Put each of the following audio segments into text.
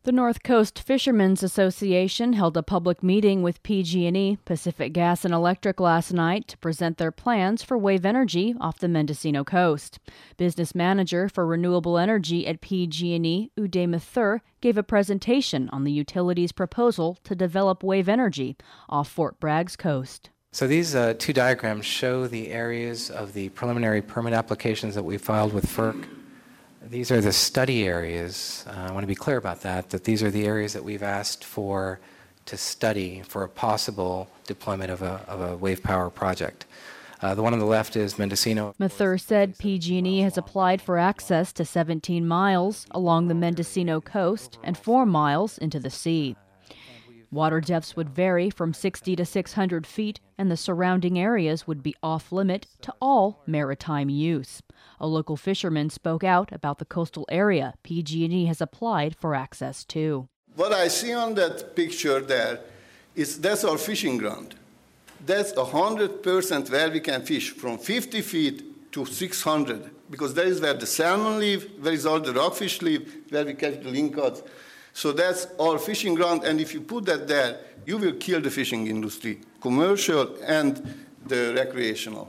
The North Coast Fishermen's Association held a public meeting with PG&E, Pacific Gas and Electric last night to present their plans for wave energy off the Mendocino coast. Business manager for renewable energy at PG&E, Uday Mathur, gave a presentation on the utility's proposal to develop wave energy off Fort Bragg's coast. So these two diagrams show the areas of the preliminary permit applications that we filed with FERC. These are the study areas. I want to be clear about that these are the areas that we've asked for to study for a possible deployment of a wave power project. The one on the left is Mendocino. Mathur said PG&E has applied for access to 17 miles along the Mendocino coast and 4 miles into the sea. Water depths would vary from 60 to 600 feet, and the surrounding areas would be off-limit to all maritime use. A local fisherman spoke out about the coastal area PG&E has applied for access to. What I see on that picture there that's our fishing ground. That's 100% where we can fish from 50 feet to 600, because that is where the salmon live, where is all the rockfish live, where we catch the lingcod. So that's our fishing ground, and if you put that there, you will kill the fishing industry, commercial and the recreational.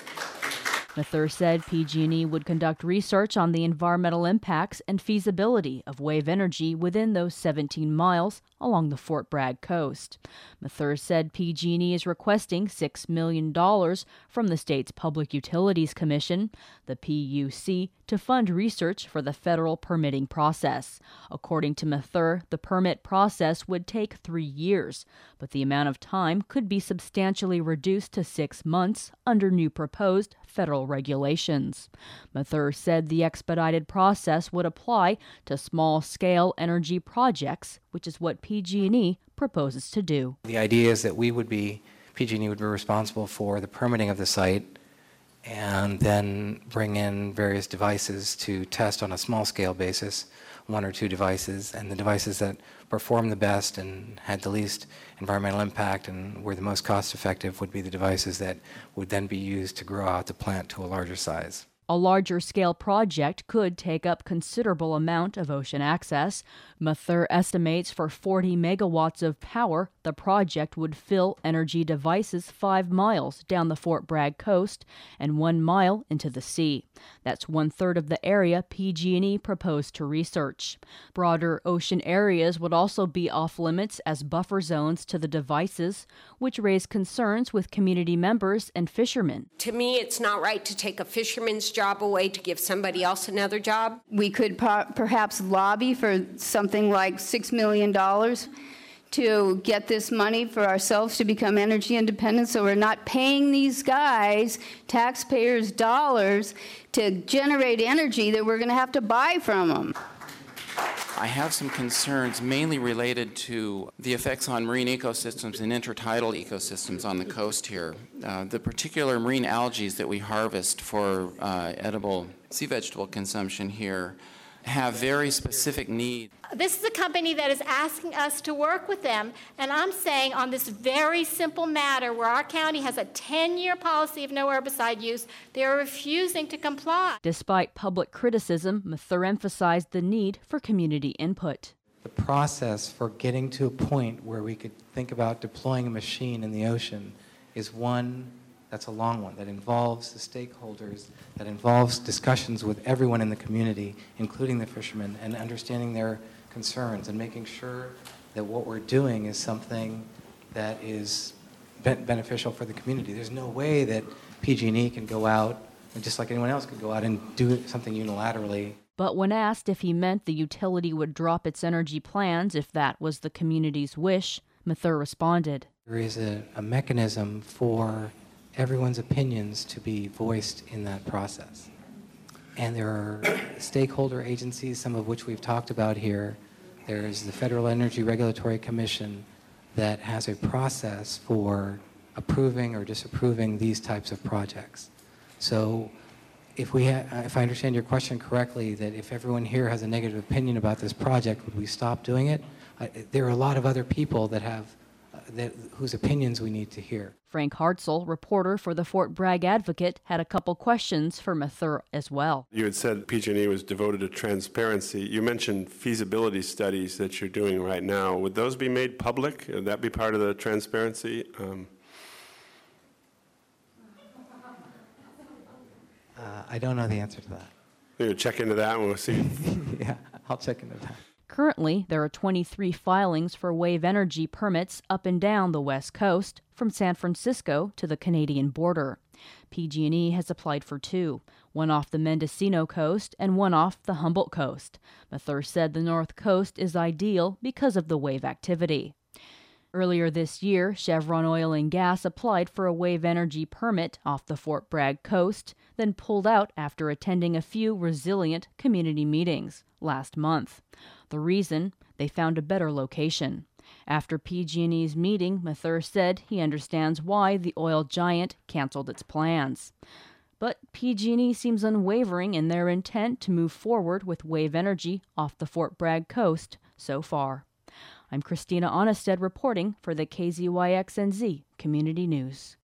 Mathur said PG&E would conduct research on the environmental impacts and feasibility of wave energy within those 17 miles along the Fort Bragg coast. Mathur said PG&E is requesting $6 million from the state's Public Utilities Commission, the PUC, to fund research for the federal permitting process. According to Mathur, the permit process would take 3 years, but the amount of time could be substantially reduced to 6 months under new proposed federal regulations. Mathur said the expedited process would apply to small-scale energy projects, which is what PG&E proposes to do. The idea is that PG&E would be responsible for the permitting of the site and then bring in various devices to test on a small-scale basis, 1 or 2 devices, and the devices that perform the best and had the least environmental impact and were the most cost-effective would be the devices that would then be used to grow out the plant to a larger size. A larger-scale project could take up considerable amount of ocean access. Mathur estimates for 40 megawatts of power, the project would fill energy devices 5 miles down the Fort Bragg coast and 1 mile into the sea. That's 1/3 of the area PG&E proposed to research. Broader ocean areas would also be off-limits as buffer zones to the devices, which raise concerns with community members and fishermen. To me, it's not right to take a fisherman's job away to give somebody else another job. We could perhaps lobby for something like $6 million to get this money for ourselves to become energy independent, so we're not paying these guys taxpayers' dollars to generate energy that we're going to have to buy from them. I have some concerns mainly related to the effects on marine ecosystems and intertidal ecosystems on the coast here. The particular marine algae that we harvest for edible sea vegetable consumption here have very specific needs. This is a company that is asking us to work with them, and I'm saying on this very simple matter where our county has a 10-year policy of no herbicide use, they are refusing to comply. Despite public criticism, Mathur emphasized the need for community input. The process for getting to a point where we could think about deploying a machine in the ocean is one that's a long one, that involves the stakeholders, that involves discussions with everyone in the community, including the fishermen, and understanding their concerns and making sure that what we're doing is something that is beneficial for the community. There's no way that PG&E can go out, just like anyone else could go out and do something unilaterally. But when asked if he meant the utility would drop its energy plans if that was the community's wish, Mathur responded. There is a mechanism for everyone's opinions to be voiced in that process. And there are stakeholder agencies, some of which we've talked about here. There's the Federal Energy Regulatory Commission that has a process for approving or disapproving these types of projects. So if I understand your question correctly, that if everyone here has a negative opinion about this project, would we stop doing it? There are a lot of other people that have whose opinions we need to hear. Frank Hartzell, reporter for the Fort Bragg Advocate, had a couple questions for Mathur as well. You had said PG&E was devoted to transparency. You mentioned feasibility studies that you're doing right now. Would those be made public? Would that be part of the transparency? I don't know the answer to that. Maybe check into that and we'll see. Yeah, I'll check into that. Currently, there are 23 filings for wave energy permits up and down the West Coast, from San Francisco to the Canadian border. PG&E has applied for 2, one off the Mendocino coast and one off the Humboldt coast. Mathur said the North Coast is ideal because of the wave activity. Earlier this year, Chevron Oil and Gas applied for a wave energy permit off the Fort Bragg coast, then pulled out after attending a few resilient community meetings last month. The reason? They found a better location. After PG&E's meeting, Mathur said he understands why the oil giant canceled its plans. But PG&E seems unwavering in their intent to move forward with wave energy off the Fort Bragg coast so far. I'm Christina Onnested reporting for the KZYX-NZ Community News.